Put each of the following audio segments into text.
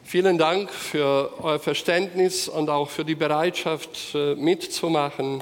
Vielen Dank für euer Verständnis und auch für die Bereitschaft mitzumachen.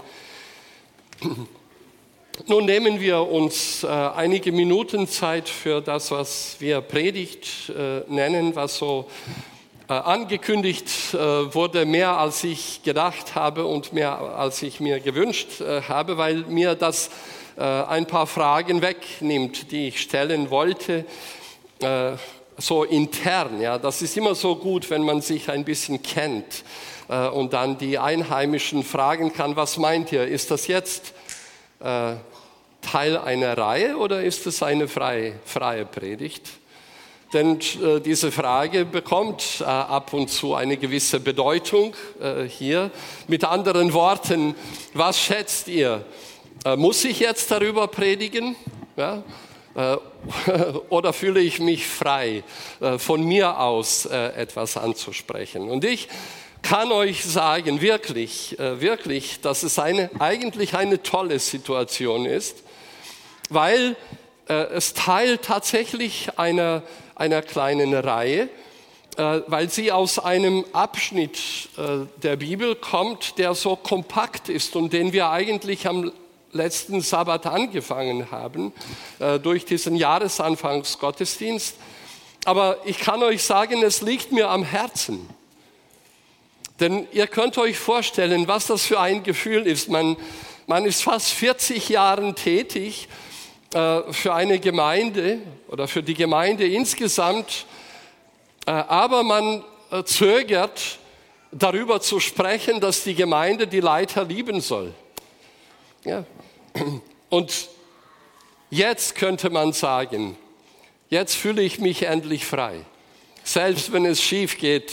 Nun nehmen wir uns einige Minuten Zeit für das, was wir Predigt nennen, was so angekündigt wurde, mehr als ich gedacht habe und mehr als ich mir gewünscht habe, weil mir das ein paar Fragen wegnimmt, die ich stellen wollte, so intern. Ja, das ist immer so gut, wenn man sich ein bisschen kennt und dann die Einheimischen fragen kann, was meint ihr, ist das jetzt Teil einer Reihe oder ist es eine freie Predigt? Denn diese Frage bekommt ab und zu eine gewisse Bedeutung hier. Mit anderen Worten, was schätzt ihr? Muss ich jetzt darüber predigen? Ja? Oder fühle ich mich frei, von mir aus etwas anzusprechen? Und ich kann euch sagen, wirklich, dass es eigentlich eine tolle Situation ist, weil es Teil tatsächlich einer kleinen Reihe, weil sie aus einem Abschnitt der Bibel kommt, der so kompakt ist und den wir eigentlich am letzten Sabbat angefangen haben, durch diesen Jahresanfangsgottesdienst. Aber ich kann euch sagen, es liegt mir am Herzen. Denn ihr könnt euch vorstellen, was das für ein Gefühl ist. Man ist fast 40 Jahre tätig für eine Gemeinde oder für die Gemeinde insgesamt, aber man zögert darüber zu sprechen, dass die Gemeinde die Leiter lieben soll. Ja. Und jetzt könnte man sagen, jetzt fühle ich mich endlich frei. Selbst wenn es schief geht,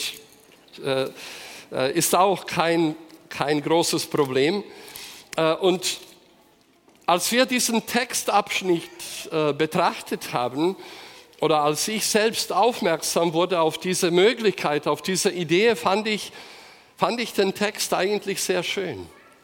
ist auch kein großes Problem. Und als wir diesen Textabschnitt betrachtet haben, oder als ich selbst aufmerksam wurde auf diese Möglichkeit, auf diese Idee, fand ich den Text eigentlich sehr schön.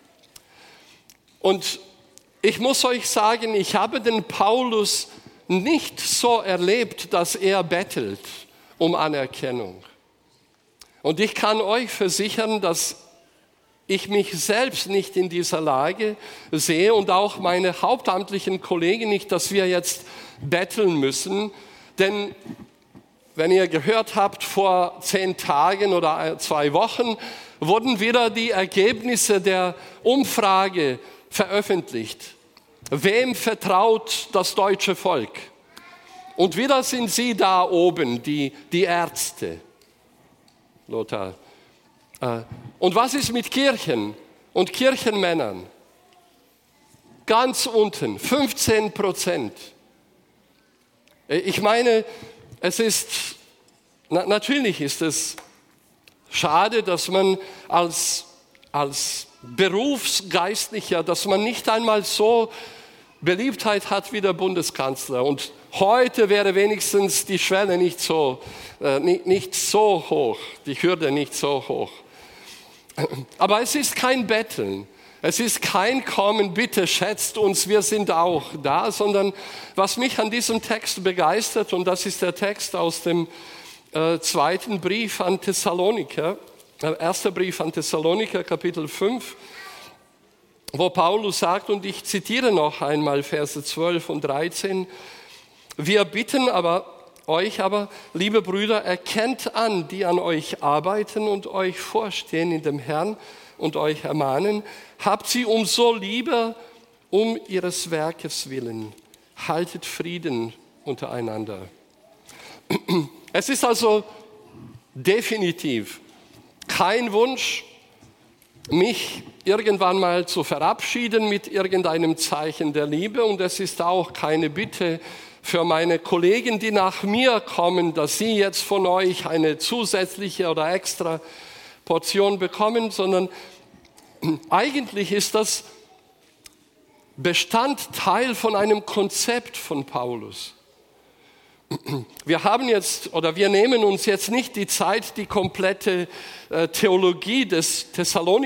Und ich muss euch sagen, ich habe den Paulus nicht so erlebt, dass er bettelt um Anerkennung. Und ich kann euch versichern, dass ich mich selbst nicht in dieser Lage sehe und auch meine hauptamtlichen Kollegen nicht, dass wir jetzt betteln müssen. Denn wenn ihr gehört habt, vor 10 Tagen oder 2 Wochen wurden wieder die Ergebnisse der Umfrage veröffentlicht. Wem vertraut das deutsche Volk? Und wieder sind sie da oben, die Ärzte. Lothar. Und was ist mit Kirchen und Kirchenmännern? Ganz unten, 15%. Ich meine, natürlich ist es schade, dass man als Berufsgeistlicher, dass man nicht einmal so Beliebtheit hat wie der Bundeskanzler. Und heute wäre wenigstens die Schwelle nicht so hoch, die Hürde nicht so hoch. Aber es ist kein Betteln, es ist kein Kommen, bitte schätzt uns, wir sind auch da, sondern was mich an diesem Text begeistert, und das ist der Text aus dem 2. Brief an Thessaloniker, 1. Brief an Thessaloniker, Kapitel 5, wo Paulus sagt, und ich zitiere noch einmal Verse 12 und 13, wir bitten euch aber, liebe Brüder, erkennt an, die an euch arbeiten und euch vorstehen in dem Herrn und euch ermahnen, habt sie umso lieber um ihres Werkes willen, haltet Frieden untereinander. Es ist also definitiv kein Wunsch, mich irgendwann mal zu verabschieden mit irgendeinem Zeichen der Liebe, und es ist auch keine Bitte für meine Kollegen, die nach mir kommen, dass sie jetzt von euch eine zusätzliche oder extra Portion bekommen, sondern eigentlich ist das Bestandteil von einem Konzept von Paulus. Wir nehmen uns jetzt nicht die Zeit, die komplette Theologie des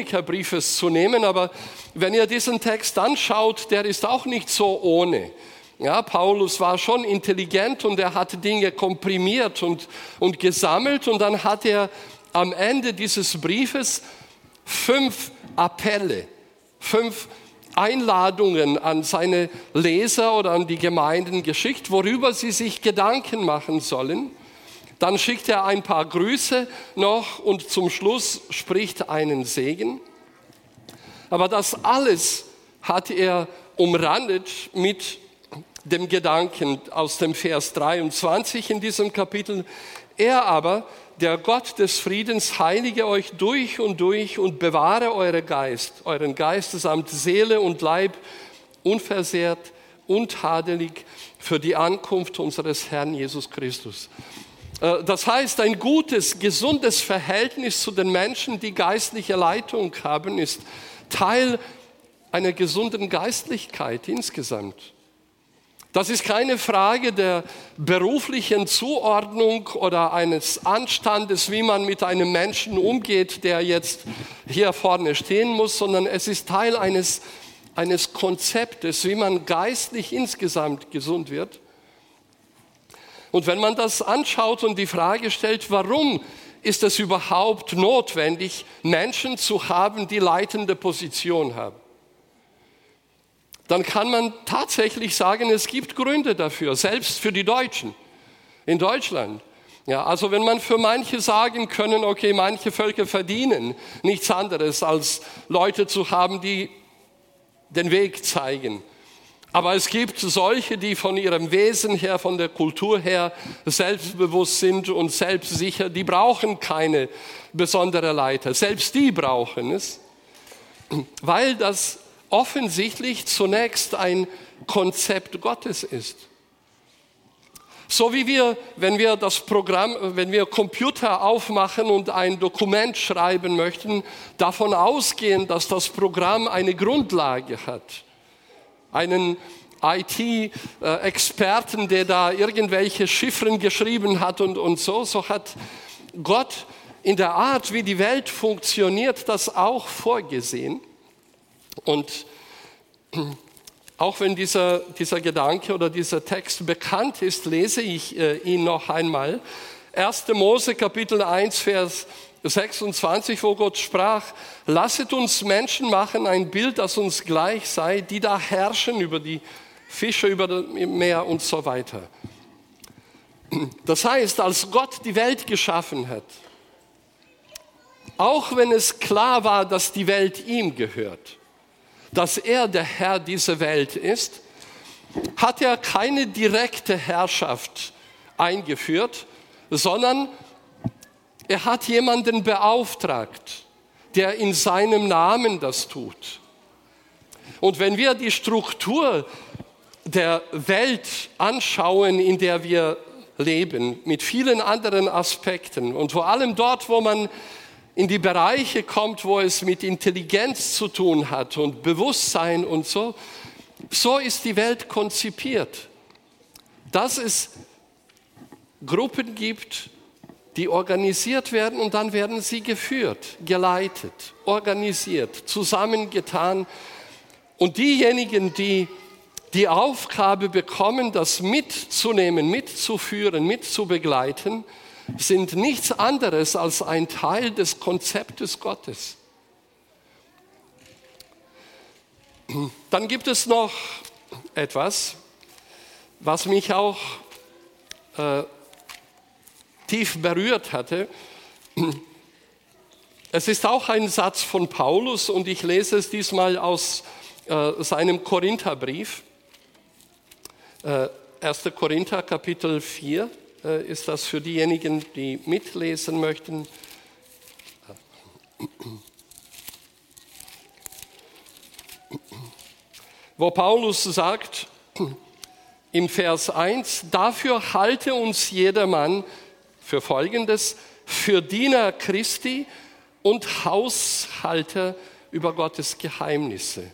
Thessalonikerbriefes zu nehmen, aber wenn ihr diesen Text anschaut, der ist auch nicht so ohne. Ja, Paulus war schon intelligent und er hatte Dinge komprimiert und gesammelt. Und dann hat er am Ende dieses Briefes 5 Appelle, 5 Einladungen an seine Leser oder an die Gemeinden geschickt, worüber sie sich Gedanken machen sollen. Dann schickt er ein paar Grüße noch und zum Schluss spricht einen Segen. Aber das alles hat er umrandet mit dem Gedanken aus dem Vers 23 in diesem Kapitel. Er aber, der Gott des Friedens, heilige euch durch und bewahre euren Geist samt Seele und Leib unversehrt, untadelig für die Ankunft unseres Herrn Jesus Christus. Das heißt, ein gutes, gesundes Verhältnis zu den Menschen, die geistliche Leitung haben, ist Teil einer gesunden Geistlichkeit insgesamt. Das ist keine Frage der beruflichen Zuordnung oder eines Anstandes, wie man mit einem Menschen umgeht, der jetzt hier vorne stehen muss, sondern es ist Teil eines Konzeptes, wie man geistlich insgesamt gesund wird. Und wenn man das anschaut und die Frage stellt, warum ist es überhaupt notwendig, Menschen zu haben, die leitende Position haben, dann kann man tatsächlich sagen, es gibt Gründe dafür, selbst für die Deutschen in Deutschland. Ja, also wenn man für manche sagen können, okay, manche Völker verdienen nichts anderes, als Leute zu haben, die den Weg zeigen. Aber es gibt solche, die von ihrem Wesen her, von der Kultur her selbstbewusst sind und selbstsicher, die brauchen keine besondere Leiter. Selbst die brauchen es, weil das offensichtlich zunächst ein Konzept Gottes ist. So wie wir, wenn wir Computer aufmachen und ein Dokument schreiben möchten, davon ausgehen, dass das Programm eine Grundlage hat. Einen IT-Experten, der da irgendwelche Chiffren geschrieben hat und so hat Gott in der Art, wie die Welt funktioniert, das auch vorgesehen. Und auch wenn dieser Gedanke oder dieser Text bekannt ist, lese ich ihn noch einmal. 1. Mose Kapitel 1, Vers 26, wo Gott sprach, lasset uns Menschen machen, ein Bild, das uns gleich sei, die da herrschen über die Fische, über das Meer und so weiter. Das heißt, als Gott die Welt geschaffen hat, auch wenn es klar war, dass die Welt ihm gehört, dass er der Herr dieser Welt ist, hat er keine direkte Herrschaft eingeführt, sondern er hat jemanden beauftragt, der in seinem Namen das tut. Und wenn wir die Struktur der Welt anschauen, in der wir leben, mit vielen anderen Aspekten und vor allem dort, wo man in die Bereiche kommt, wo es mit Intelligenz zu tun hat und Bewusstsein und so ist die Welt konzipiert, dass es Gruppen gibt, die organisiert werden und dann werden sie geführt, geleitet, organisiert, zusammengetan. Und diejenigen, die die Aufgabe bekommen, das mitzunehmen, mitzuführen, mitzubegleiten, sind nichts anderes als ein Teil des Konzeptes Gottes. Dann gibt es noch etwas, was mich auch tief berührt hatte. Es ist auch ein Satz von Paulus und ich lese es diesmal aus seinem Korintherbrief. 1. Korinther, Kapitel 4 ist das für diejenigen, die mitlesen möchten. Wo Paulus sagt im Vers 1, dafür halte uns jedermann für Folgendes, für Diener Christi und Haushalter über Gottes Geheimnisse.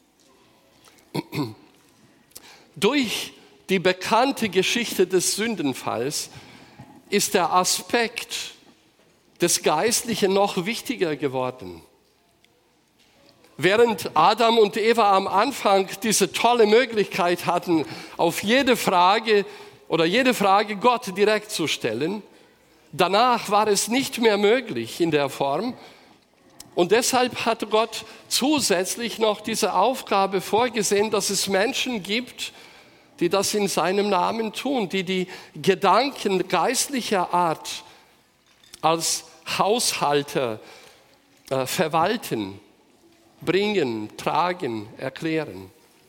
Durch die bekannte Geschichte des Sündenfalls ist der Aspekt des Geistlichen noch wichtiger geworden. Während Adam und Eva am Anfang diese tolle Möglichkeit hatten, auf jede Frage Gott direkt zu stellen, danach war es nicht mehr möglich in der Form. Und deshalb hat Gott zusätzlich noch diese Aufgabe vorgesehen, dass es Menschen gibt, die das in seinem Namen tun, die die Gedanken geistlicher Art als Haushalter verwalten, bringen, tragen, erklären.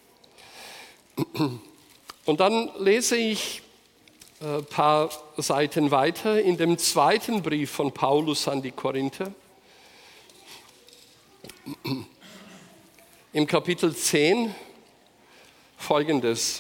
Und dann lese ich ein paar Seiten weiter in dem zweiten Brief von Paulus an die Korinther. Im Kapitel 10 Folgendes.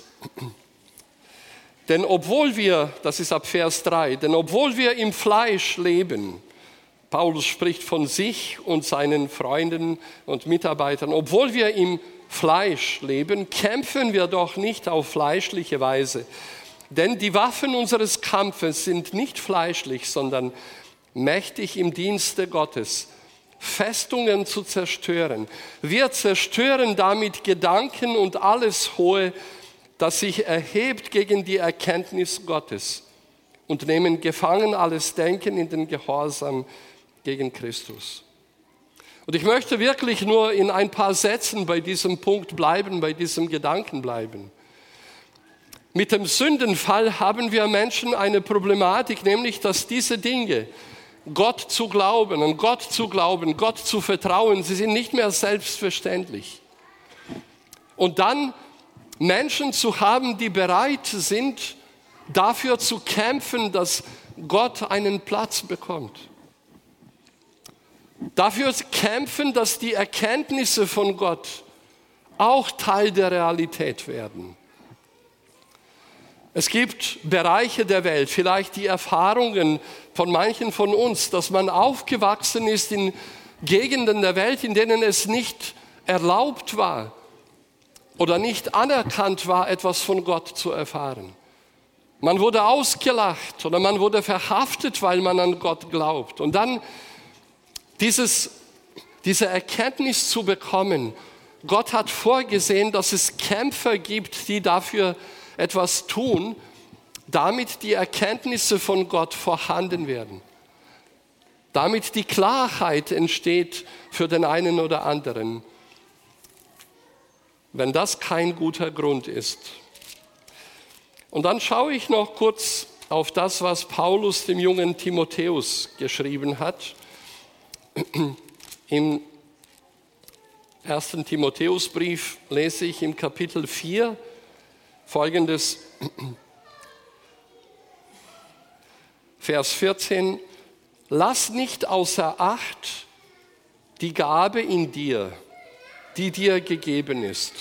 Denn obwohl wir, das ist ab Vers 3, denn obwohl wir im Fleisch leben, Paulus spricht von sich und seinen Freunden und Mitarbeitern, obwohl wir im Fleisch leben, kämpfen wir doch nicht auf fleischliche Weise. Denn die Waffen unseres Kampfes sind nicht fleischlich, sondern mächtig im Dienste Gottes, Festungen zu zerstören. Wir zerstören damit Gedanken und alles Hohe, das sich erhebt gegen die Erkenntnis Gottes und nehmen gefangen alles Denken in den Gehorsam gegen Christus. Und ich möchte wirklich nur in ein paar Sätzen bei diesem Punkt bleiben, bei diesem Gedanken bleiben. Mit dem Sündenfall haben wir Menschen eine Problematik, nämlich dass diese Dinge, Gott zu glauben, an Gott zu glauben, Gott zu vertrauen, sie sind nicht mehr selbstverständlich. Und dann Menschen zu haben, die bereit sind, dafür zu kämpfen, dass Gott einen Platz bekommt. Dafür kämpfen, dass die Erkenntnisse von Gott auch Teil der Realität werden. Es gibt Bereiche der Welt, vielleicht die Erfahrungen von manchen von uns, dass man aufgewachsen ist in Gegenden der Welt, in denen es nicht erlaubt war oder nicht anerkannt war, etwas von Gott zu erfahren. Man wurde ausgelacht oder man wurde verhaftet, weil man an Gott glaubt. Und dann diese Erkenntnis zu bekommen, Gott hat vorgesehen, dass es Kämpfer gibt, die dafür etwas tun, damit die Erkenntnisse von Gott vorhanden werden. Damit die Klarheit entsteht für den einen oder anderen. Wenn das kein guter Grund ist. Und dann schaue ich noch kurz auf das, was Paulus dem jungen Timotheus geschrieben hat. Im 1. Timotheusbrief lese ich im Kapitel 4 Folgendes, Vers 14, lass nicht außer Acht die Gabe in dir, die dir gegeben ist.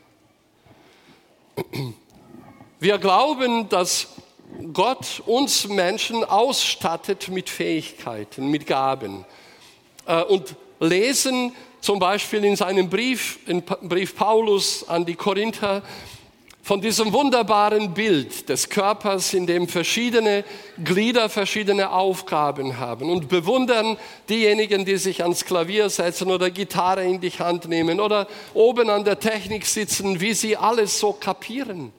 Wir glauben, dass Gott uns Menschen ausstattet mit Fähigkeiten, mit Gaben. Und lesen zum Beispiel in seinem Brief Paulus an die Korinther, von diesem wunderbaren Bild des Körpers, in dem verschiedene Glieder verschiedene Aufgaben haben und bewundern diejenigen, die sich ans Klavier setzen oder Gitarre in die Hand nehmen oder oben an der Technik sitzen, wie sie alles so kapieren.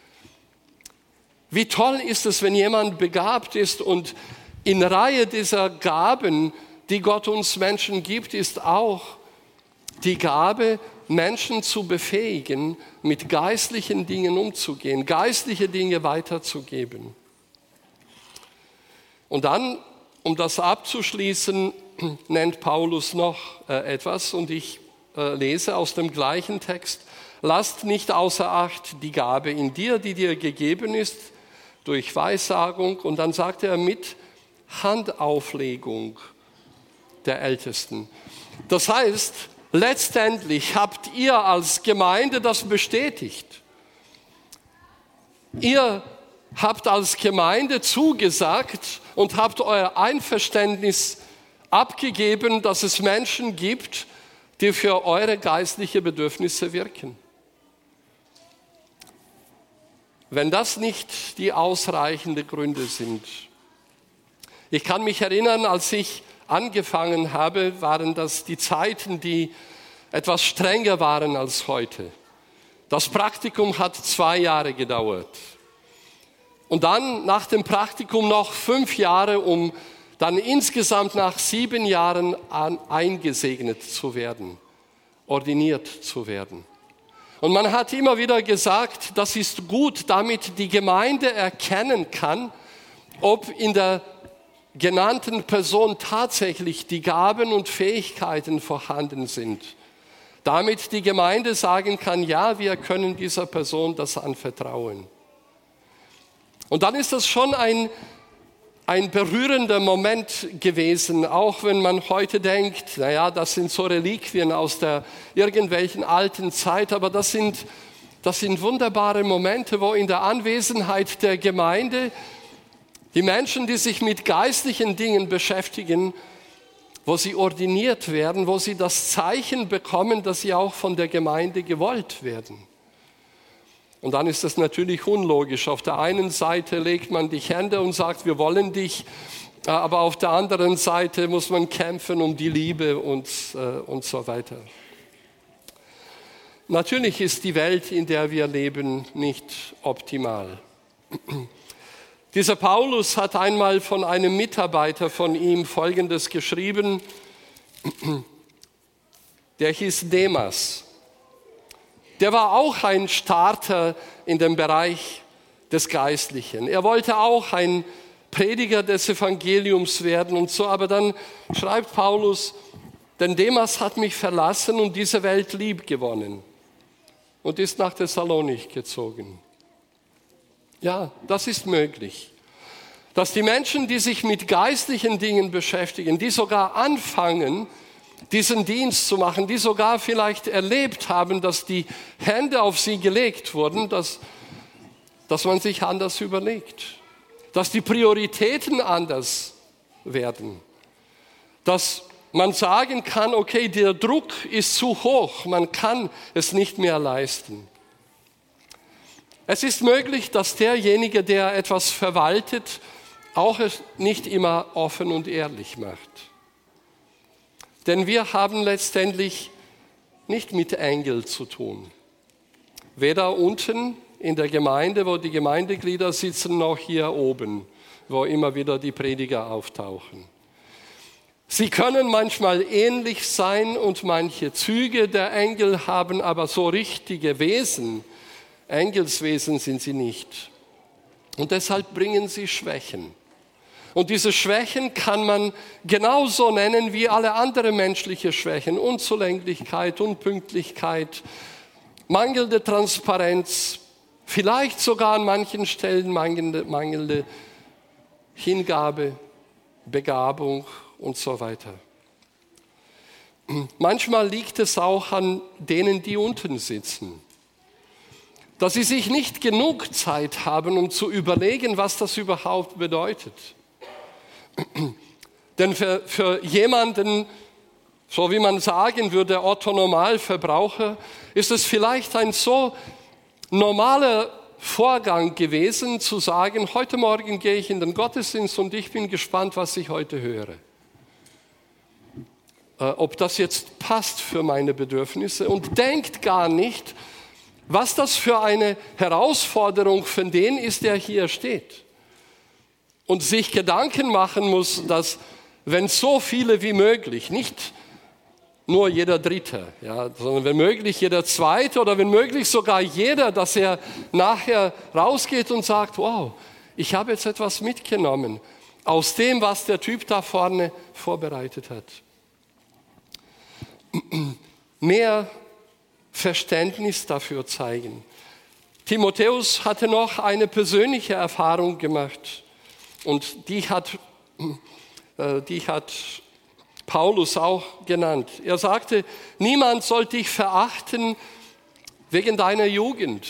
Wie toll ist es, wenn jemand begabt ist und in Reihe dieser Gaben, die Gott uns Menschen gibt, ist auch die Gabe, Menschen zu befähigen, mit geistlichen Dingen umzugehen, geistliche Dinge weiterzugeben. Und dann, um das abzuschließen, nennt Paulus noch etwas und ich lese aus dem gleichen Text, lasst nicht außer Acht die Gabe in dir, die dir gegeben ist, durch Weissagung. Und dann sagt er mit Handauflegung der Ältesten. Das heißt, letztendlich habt ihr als Gemeinde das bestätigt. Ihr habt als Gemeinde zugesagt und habt euer Einverständnis abgegeben, dass es Menschen gibt, die für eure geistlichen Bedürfnisse wirken. Wenn das nicht die ausreichenden Gründe sind. Ich kann mich erinnern, als ich angefangen habe, waren das die Zeiten, die etwas strenger waren als heute. Das Praktikum hat 2 Jahre gedauert. Und dann nach dem Praktikum noch 5 Jahre, um dann insgesamt nach 7 Jahren eingesegnet zu werden, ordiniert zu werden. Und man hat immer wieder gesagt, das ist gut, damit die Gemeinde erkennen kann, ob in der genannten Person tatsächlich die Gaben und Fähigkeiten vorhanden sind. Damit die Gemeinde sagen kann, ja, wir können dieser Person das anvertrauen. Und dann ist das schon ein berührender Moment gewesen, auch wenn man heute denkt, naja, das sind so Reliquien aus der irgendwelchen alten Zeit, aber das sind wunderbare Momente, wo in der Anwesenheit der Gemeinde die Menschen, die sich mit geistlichen Dingen beschäftigen, wo sie ordiniert werden, wo sie das Zeichen bekommen, dass sie auch von der Gemeinde gewollt werden. Und dann ist das natürlich unlogisch. Auf der einen Seite legt man die Hände und sagt, wir wollen dich, aber auf der anderen Seite muss man kämpfen um die Liebe und so weiter. Natürlich ist die Welt, in der wir leben, nicht optimal. Dieser Paulus hat einmal von einem Mitarbeiter von ihm Folgendes geschrieben, der hieß Demas. Der war auch ein Starter in dem Bereich des Geistlichen. Er wollte auch ein Prediger des Evangeliums werden und so, aber dann schreibt Paulus, denn Demas hat mich verlassen und diese Welt lieb gewonnen und ist nach Thessalonik gezogen. Ja, das ist möglich. Dass die Menschen, die sich mit geistlichen Dingen beschäftigen, die sogar anfangen, diesen Dienst zu machen, die sogar vielleicht erlebt haben, dass die Hände auf sie gelegt wurden, dass man sich anders überlegt, dass die Prioritäten anders werden, dass man sagen kann, okay, der Druck ist zu hoch, man kann es nicht mehr leisten. Es ist möglich, dass derjenige, der etwas verwaltet, auch es nicht immer offen und ehrlich macht. Denn wir haben letztendlich nicht mit Engeln zu tun. Weder unten in der Gemeinde, wo die Gemeindeglieder sitzen, noch hier oben, wo immer wieder die Prediger auftauchen. Sie können manchmal ähnlich sein und manche Züge der Engel haben, aber so richtige Wesen, Engelswesen sind sie nicht. Und deshalb bringen sie Schwächen. Und diese Schwächen kann man genauso nennen wie alle anderen menschliche Schwächen. Unzulänglichkeit, Unpünktlichkeit, mangelnde Transparenz, vielleicht sogar an manchen Stellen mangelnde Hingabe, Begabung und so weiter. Manchmal liegt es auch an denen, die unten sitzen. Dass sie sich nicht genug Zeit haben, um zu überlegen, was das überhaupt bedeutet. Denn für jemanden, so wie man sagen würde, Otto Normalverbraucher, ist es vielleicht ein so normaler Vorgang gewesen, zu sagen, heute Morgen gehe ich in den Gottesdienst und ich bin gespannt, was ich heute höre. Ob das jetzt passt für meine Bedürfnisse und denkt gar nicht, was das für eine Herausforderung für den ist, der hier steht. Und sich Gedanken machen muss, dass wenn so viele wie möglich, nicht nur jeder Dritte, ja, sondern wenn möglich jeder Zweite oder wenn möglich sogar jeder, dass er nachher rausgeht und sagt, wow, ich habe jetzt etwas mitgenommen aus dem, was der Typ da vorne vorbereitet hat. Mehr Verständnis dafür zeigen. Timotheus hatte noch eine persönliche Erfahrung gemacht. Und die hat Paulus auch genannt. Er sagte, niemand soll dich verachten wegen deiner Jugend.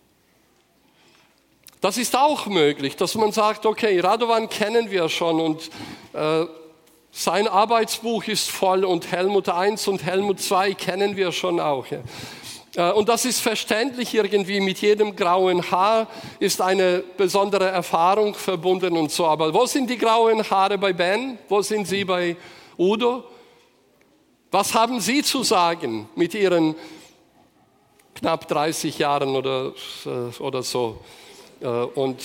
Das ist auch möglich, dass man sagt, okay, Radovan kennen wir schon und sein Arbeitsbuch ist voll und Helmut 1 und Helmut 2 kennen wir schon auch. Ja. Und das ist verständlich irgendwie, mit jedem grauen Haar ist eine besondere Erfahrung verbunden und so. Aber wo sind die grauen Haare bei Ben? Wo sind sie bei Udo? Was haben Sie zu sagen mit Ihren knapp 30 Jahren oder so und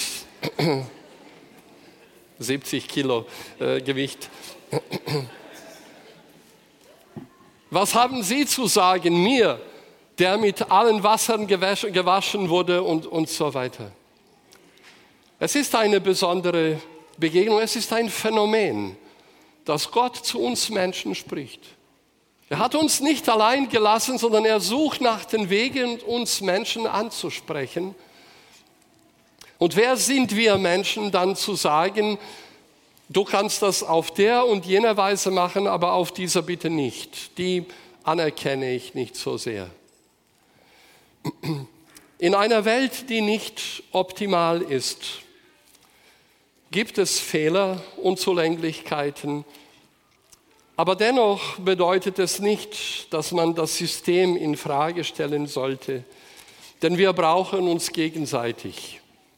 70 Kilo Gewicht? Was haben Sie zu sagen mir, der mit allen Wassern gewaschen wurde und so weiter? Es ist eine besondere Begegnung, es ist ein Phänomen, dass Gott zu uns Menschen spricht. Er hat uns nicht allein gelassen, sondern er sucht nach den Wegen, uns Menschen anzusprechen. Und wer sind wir Menschen, dann zu sagen, du kannst das auf der und jener Weise machen, aber auf dieser bitte nicht. Die anerkenne ich nicht so sehr. In einer Welt, die nicht optimal ist, gibt es Fehler, Unzulänglichkeiten, aber dennoch bedeutet es nicht, dass man das System in Frage stellen sollte, denn wir brauchen uns gegenseitig.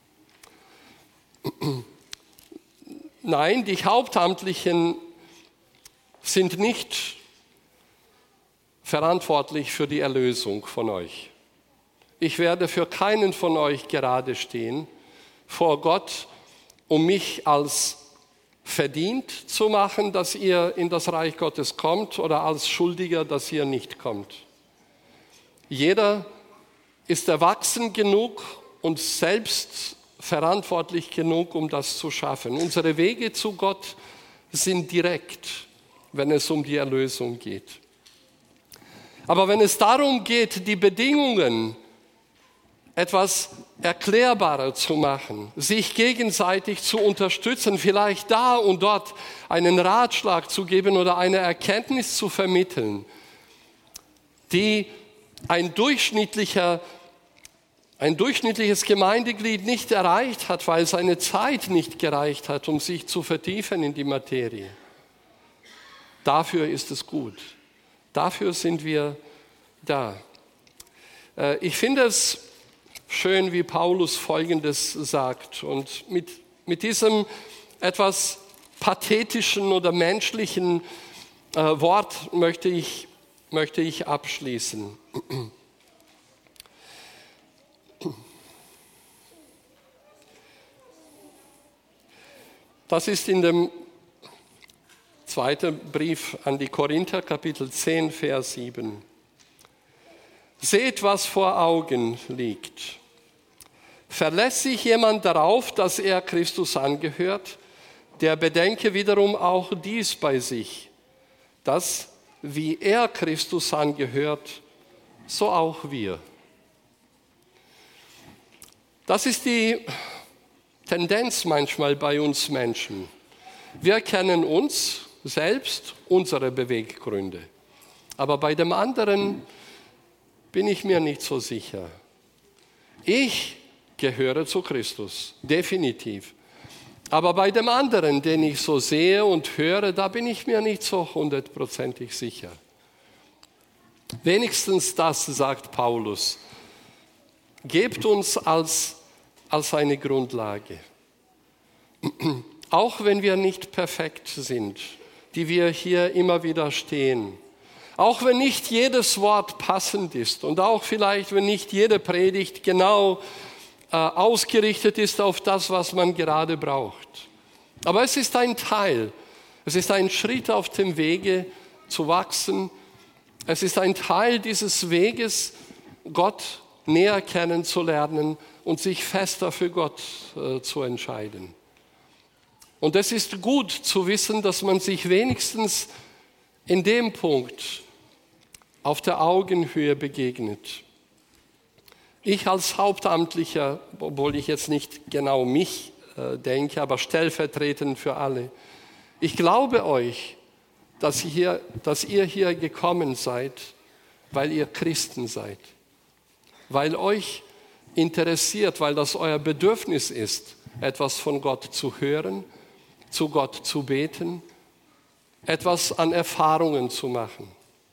Nein, die Hauptamtlichen sind nicht verantwortlich für die Erlösung von euch. Ich werde für keinen von euch gerade stehen vor Gott, um mich als verdient zu machen, dass ihr in das Reich Gottes kommt oder als Schuldiger, dass ihr nicht kommt. Jeder ist erwachsen genug und selbst verantwortlich genug, um das zu schaffen. Unsere Wege zu Gott sind direkt, wenn es um die Erlösung geht. Aber wenn es darum geht, die Bedingungen etwas erklärbarer zu machen, sich gegenseitig zu unterstützen, vielleicht da und dort einen Ratschlag zu geben oder eine Erkenntnis zu vermitteln, die ein durchschnittliches Gemeindeglied nicht erreicht hat, weil seine Zeit nicht gereicht hat, um sich zu vertiefen in die Materie. Dafür ist es gut. Dafür sind wir da. Ich finde es schön, wie Paulus Folgendes sagt. Und mit diesem etwas pathetischen oder menschlichen Wort möchte ich abschließen. Das ist in dem zweiten Brief an die Korinther, Kapitel 10, Vers 7. Seht, was vor Augen liegt. Verlässt sich jemand darauf, dass er Christus angehört, der bedenke wiederum auch dies bei sich, dass, wie er Christus angehört, so auch wir. Das ist die Tendenz manchmal bei uns Menschen. Wir kennen uns selbst, unsere Beweggründe. Aber bei dem anderen bin ich mir nicht so sicher. Ich gehöre zu Christus, definitiv. Aber bei dem anderen, den ich so sehe und höre, da bin ich mir nicht so 100% sicher. Wenigstens das, sagt Paulus, gebt uns als eine Grundlage. Auch wenn wir nicht perfekt sind, die wir hier immer wieder stehen, auch wenn nicht jedes Wort passend ist und auch vielleicht, wenn nicht jede Predigt genau ausgerichtet ist auf das, was man gerade braucht. Aber es ist ein Teil, es ist ein Schritt auf dem Wege zu wachsen. Es ist ein Teil dieses Weges, Gott näher kennenzulernen und sich fester für Gott zu entscheiden. Und es ist gut zu wissen, dass man sich wenigstens in dem Punkt auf der Augenhöhe begegnet. Ich als Hauptamtlicher, obwohl ich jetzt nicht genau mich denke, aber stellvertretend für alle, ich glaube euch, dass ihr hier gekommen seid, weil ihr Christen seid, weil euch interessiert, weil das euer Bedürfnis ist, etwas von Gott zu hören, zu Gott zu beten, etwas an Erfahrungen zu machen.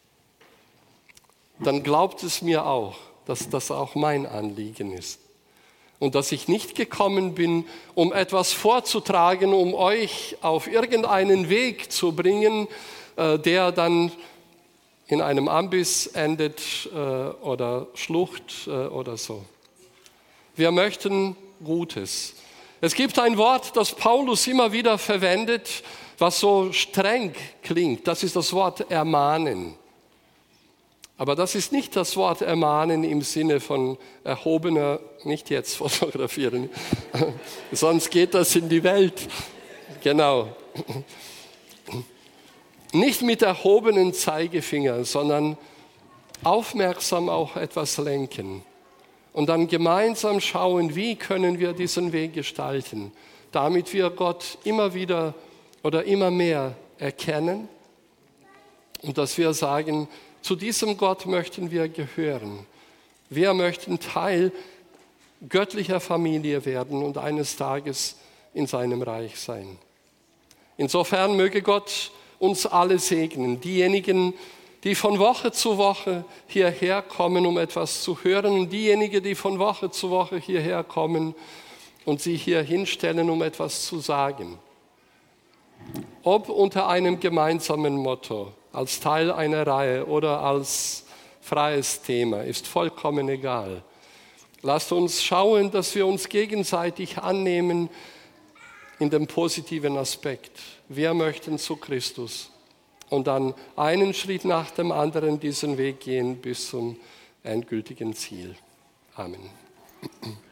Dann glaubt es mir auch, dass das auch mein Anliegen ist. Und dass ich nicht gekommen bin, um etwas vorzutragen, um euch auf irgendeinen Weg zu bringen, der dann in einem Ambiss endet oder Schlucht oder so. Wir möchten Gutes. Es gibt ein Wort, das Paulus immer wieder verwendet, was so streng klingt. Das ist das Wort ermahnen. Aber das ist nicht das Wort ermahnen im Sinne von erhobener, nicht jetzt fotografieren, sonst geht das in die Welt. Genau. Nicht mit erhobenen Zeigefinger, sondern aufmerksam auch etwas lenken. Und dann gemeinsam schauen, wie können wir diesen Weg gestalten, damit wir Gott immer wieder oder immer mehr erkennen und dass wir sagen, zu diesem Gott möchten wir gehören. Wir möchten Teil göttlicher Familie werden und eines Tages in seinem Reich sein. Insofern möge Gott uns alle segnen, diejenigen, die von Woche zu Woche hierher kommen, um etwas zu hören, und diejenigen, die von Woche zu Woche hierher kommen und sich hier hinstellen, um etwas zu sagen. Ob unter einem gemeinsamen Motto, als Teil einer Reihe oder als freies Thema, ist vollkommen egal. Lasst uns schauen, dass wir uns gegenseitig annehmen in dem positiven Aspekt. Wir möchten zu Christus und dann einen Schritt nach dem anderen diesen Weg gehen bis zum endgültigen Ziel. Amen.